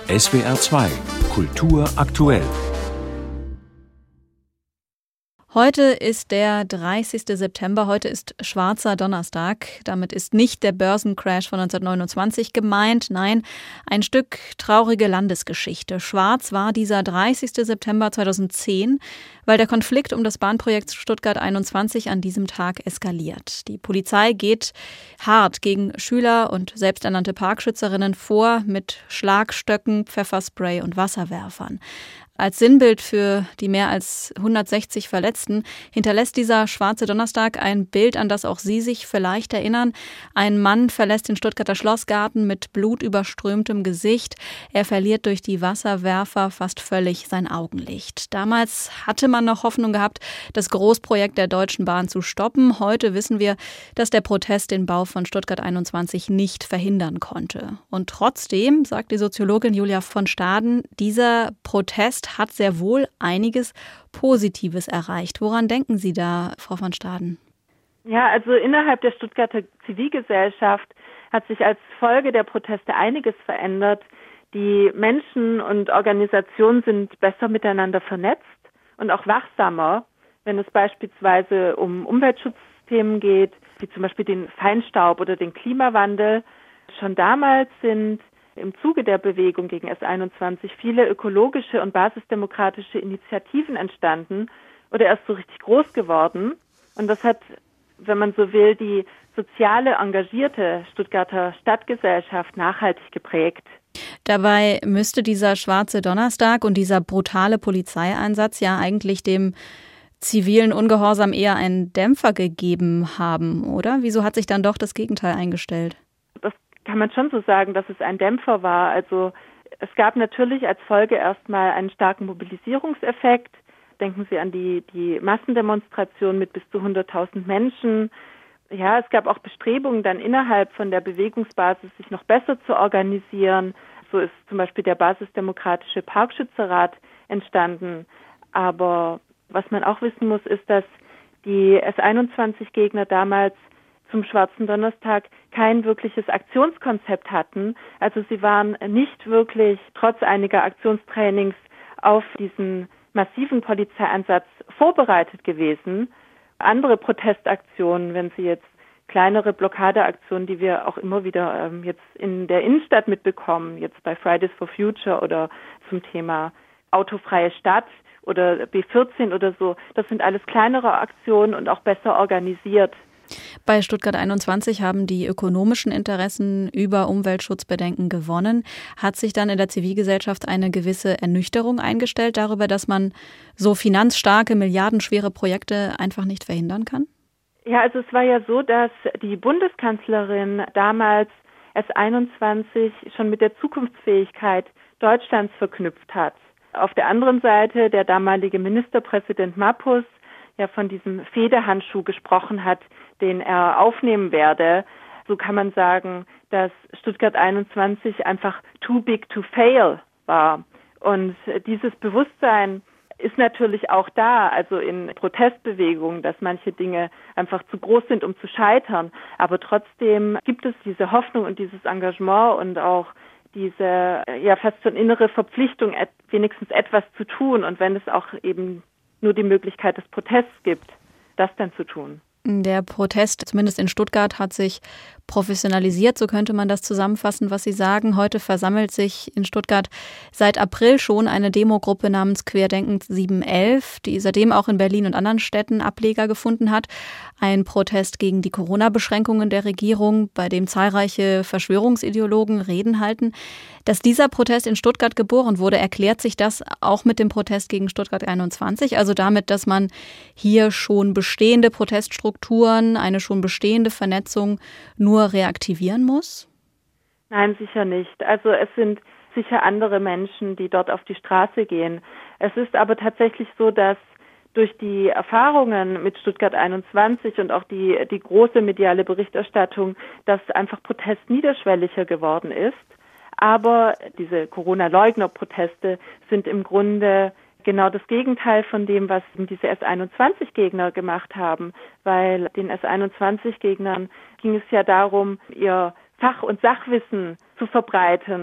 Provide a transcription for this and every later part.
SWR 2 Kultur aktuell. Heute ist der 30. September, heute ist Schwarzer Donnerstag. Damit ist nicht der Börsencrash von 1929 gemeint, nein, ein Stück traurige Landesgeschichte. Schwarz war dieser 30. September 2010, weil der Konflikt um das Bahnprojekt Stuttgart 21 an diesem Tag eskaliert. Die Polizei geht hart gegen Schüler und selbsternannte Parkschützerinnen vor mit Schlagstöcken, Pfefferspray und Wasserwerfern. Als Sinnbild für die mehr als 160 Verletzten hinterlässt dieser Schwarze Donnerstag ein Bild, an das auch Sie sich vielleicht erinnern. Ein Mann verlässt den Stuttgarter Schlossgarten mit blutüberströmtem Gesicht. Er verliert durch die Wasserwerfer fast völlig sein Augenlicht. Damals hatte man noch Hoffnung gehabt, das Großprojekt der Deutschen Bahn zu stoppen. Heute wissen wir, dass der Protest den Bau von Stuttgart 21 nicht verhindern konnte. Und trotzdem, sagt die Soziologin Julia von Staden, dieser Protest hat sehr wohl einiges Positives erreicht. Woran denken Sie da, Frau von Staden? Ja, also innerhalb der Stuttgarter Zivilgesellschaft hat sich als Folge der Proteste einiges verändert. Die Menschen und Organisationen sind besser miteinander vernetzt und auch wachsamer, wenn es beispielsweise um Umweltschutzthemen geht, wie zum Beispiel den Feinstaub oder den Klimawandel. Schon damals sind im Zuge der Bewegung gegen S21 viele ökologische und basisdemokratische Initiativen entstanden oder erst so richtig groß geworden. Und das hat, wenn man so will, die soziale, engagierte Stuttgarter Stadtgesellschaft nachhaltig geprägt. Dabei müsste dieser Schwarze Donnerstag und dieser brutale Polizeieinsatz ja eigentlich dem zivilen Ungehorsam eher einen Dämpfer gegeben haben, oder? Wieso hat sich dann doch das Gegenteil eingestellt? Kann man schon so sagen, dass es ein Dämpfer war. Also es gab natürlich als Folge erstmal einen starken Mobilisierungseffekt. Denken Sie an die Massendemonstration mit bis zu 100.000 Menschen. Ja, es gab auch Bestrebungen dann innerhalb von der Bewegungsbasis, sich noch besser zu organisieren. So ist zum Beispiel der basisdemokratische Parkschützerrat entstanden. Aber was man auch wissen muss, ist, dass die S21-Gegner damals zum Schwarzen Donnerstag kein wirkliches Aktionskonzept hatten. Also sie waren nicht wirklich, trotz einiger Aktionstrainings, auf diesen massiven Polizeieinsatz vorbereitet gewesen. Andere Protestaktionen, wenn Sie jetzt kleinere Blockadeaktionen, die wir auch immer wieder jetzt in der Innenstadt mitbekommen, jetzt bei Fridays for Future oder zum Thema autofreie Stadt oder B14 oder so, das sind alles kleinere Aktionen und auch besser organisiert. Bei Stuttgart 21 haben die ökonomischen Interessen über Umweltschutzbedenken gewonnen. Hat sich dann in der Zivilgesellschaft eine gewisse Ernüchterung eingestellt darüber, dass man so finanzstarke, milliardenschwere Projekte einfach nicht verhindern kann? Ja, also es war ja so, dass die Bundeskanzlerin damals S21 schon mit der Zukunftsfähigkeit Deutschlands verknüpft hat. Auf der anderen Seite der damalige Ministerpräsident Mappus ja von diesem Federhandschuh gesprochen hat, den er aufnehmen werde. So kann man sagen, dass Stuttgart 21 einfach too big to fail war. Und dieses Bewusstsein ist natürlich auch da, also in Protestbewegungen, dass manche Dinge einfach zu groß sind, um zu scheitern. Aber trotzdem gibt es diese Hoffnung und dieses Engagement und auch diese ja fast schon innere Verpflichtung, wenigstens etwas zu tun. Und wenn es auch eben nur die Möglichkeit des Protests gibt, das dann zu tun. Der Protest, zumindest in Stuttgart, hat sich professionalisiert, so könnte man das zusammenfassen, was Sie sagen. Heute versammelt sich in Stuttgart seit April schon eine Demogruppe namens Querdenken 711, die seitdem auch in Berlin und anderen Städten Ableger gefunden hat. Ein Protest gegen die Corona-Beschränkungen der Regierung, bei dem zahlreiche Verschwörungsideologen Reden halten. Dass dieser Protest in Stuttgart geboren wurde, erklärt sich das auch mit dem Protest gegen Stuttgart 21, also damit, dass man hier schon bestehende Proteststrukturen, eine schon bestehende Vernetzung nur reaktivieren muss? Nein, sicher nicht. Also es sind sicher andere Menschen, die dort auf die Straße gehen. Es ist aber tatsächlich so, dass durch die Erfahrungen mit Stuttgart 21 und auch die große mediale Berichterstattung, dass einfach Protest niederschwelliger geworden ist. Aber diese Corona-Leugner-Proteste sind im Grunde genau das Gegenteil von dem, was diese S21-Gegner gemacht haben, weil den S21-Gegnern ging es ja darum, ihr Fach- und Sachwissen zu verbreiten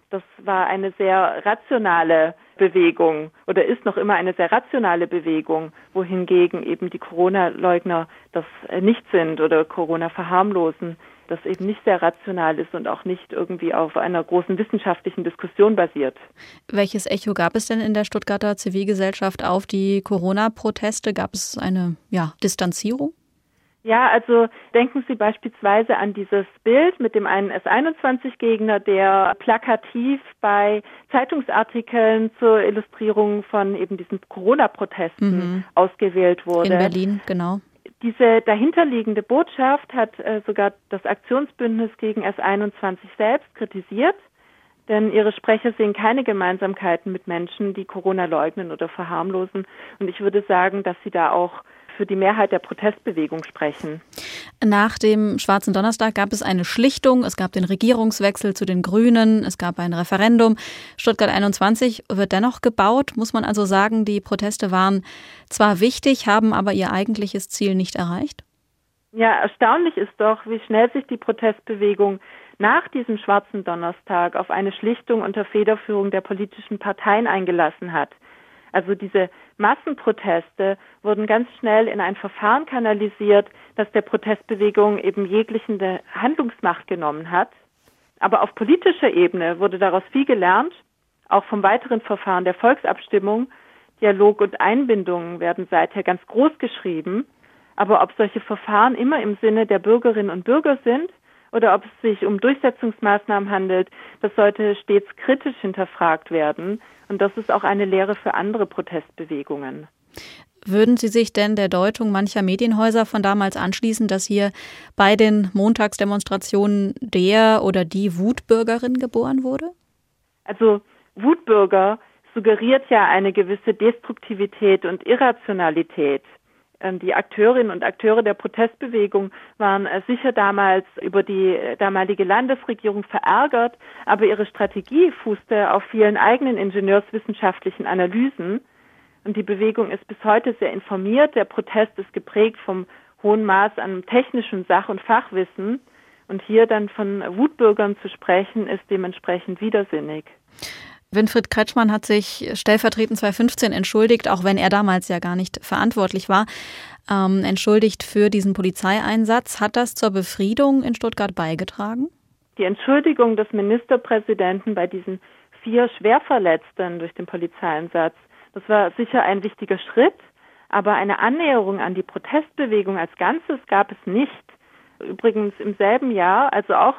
Das war eine sehr rationale Bewegung oder ist noch immer eine sehr rationale Bewegung, wohingegen eben die Corona-Leugner das nicht sind oder Corona verharmlosen, das eben nicht sehr rational ist und auch nicht irgendwie auf einer großen wissenschaftlichen Diskussion basiert. Welches Echo gab es denn in der Stuttgarter Zivilgesellschaft auf die Corona-Proteste? Gab es eine Distanzierung? Ja, also denken Sie beispielsweise an dieses Bild mit dem einen S21-Gegner, der plakativ bei Zeitungsartikeln zur Illustrierung von eben diesen Corona-Protesten ausgewählt wurde. In Berlin, genau. Diese dahinterliegende Botschaft hat sogar das Aktionsbündnis gegen S21 selbst kritisiert, denn ihre Sprecher sehen keine Gemeinsamkeiten mit Menschen, die Corona leugnen oder verharmlosen. Und ich würde sagen, dass sie da auch für die Mehrheit der Protestbewegung sprechen. Nach dem Schwarzen Donnerstag gab es eine Schlichtung, es gab den Regierungswechsel zu den Grünen, es gab ein Referendum. Stuttgart 21 wird dennoch gebaut, muss man also sagen, die Proteste waren zwar wichtig, haben aber ihr eigentliches Ziel nicht erreicht? Ja, erstaunlich ist doch, wie schnell sich die Protestbewegung nach diesem Schwarzen Donnerstag auf eine Schlichtung unter Federführung der politischen Parteien eingelassen hat. Also diese Massenproteste wurden ganz schnell in ein Verfahren kanalisiert, das der Protestbewegung eben jegliche Handlungsmacht genommen hat. Aber auf politischer Ebene wurde daraus viel gelernt, auch vom weiteren Verfahren der Volksabstimmung. Dialog und Einbindung werden seither ganz groß geschrieben. Aber ob solche Verfahren immer im Sinne der Bürgerinnen und Bürger sind oder ob es sich um Durchsetzungsmaßnahmen handelt, das sollte stets kritisch hinterfragt werden. Und das ist auch eine Lehre für andere Protestbewegungen. Würden Sie sich denn der Deutung mancher Medienhäuser von damals anschließen, dass hier bei den Montagsdemonstrationen der oder die Wutbürgerin geboren wurde? Also Wutbürger suggeriert ja eine gewisse Destruktivität und Irrationalität. Die Akteurinnen und Akteure der Protestbewegung waren sicher damals über die damalige Landesregierung verärgert, aber ihre Strategie fußte auf vielen eigenen ingenieurswissenschaftlichen Analysen. Und die Bewegung ist bis heute sehr informiert. Der Protest ist geprägt vom hohen Maß an technischem Sach- und Fachwissen. Und hier dann von Wutbürgern zu sprechen, ist dementsprechend widersinnig. Winfried Kretschmann hat sich stellvertretend 2015 entschuldigt, auch wenn er damals ja gar nicht verantwortlich war, entschuldigt für diesen Polizeieinsatz. Hat das zur Befriedung in Stuttgart beigetragen? Die Entschuldigung des Ministerpräsidenten bei diesen 4 Schwerverletzten durch den Polizeieinsatz, das war sicher ein wichtiger Schritt, aber eine Annäherung an die Protestbewegung als Ganzes gab es nicht. Übrigens im selben Jahr, also auch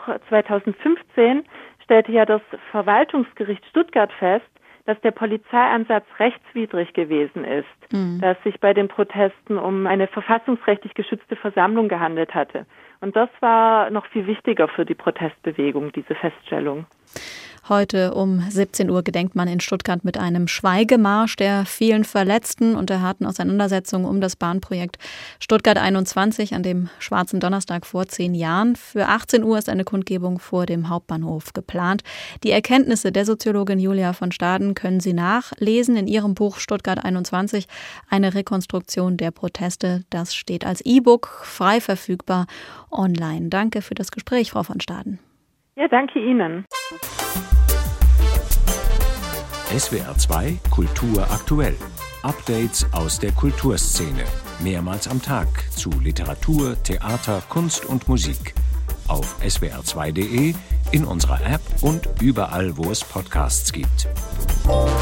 2015, stellte ja das Verwaltungsgericht Stuttgart fest, dass der Polizeieinsatz rechtswidrig gewesen ist, dass es sich bei den Protesten um eine verfassungsrechtlich geschützte Versammlung gehandelt hatte. Und das war noch viel wichtiger für die Protestbewegung, diese Feststellung. Heute um 17 Uhr gedenkt man in Stuttgart mit einem Schweigemarsch der vielen Verletzten und der harten Auseinandersetzungen um das Bahnprojekt Stuttgart 21 an dem Schwarzen Donnerstag vor 10 Jahren. Für 18 Uhr ist eine Kundgebung vor dem Hauptbahnhof geplant. Die Erkenntnisse der Soziologin Julia von Staden können Sie nachlesen in ihrem Buch Stuttgart 21, eine Rekonstruktion der Proteste. Das steht als E-Book frei verfügbar online. Danke für das Gespräch, Frau von Staden. Ja, danke Ihnen. SWR 2 Kultur aktuell. Updates aus der Kulturszene. Mehrmals am Tag zu Literatur, Theater, Kunst und Musik. Auf swr2.de, in unserer App und überall, wo es Podcasts gibt.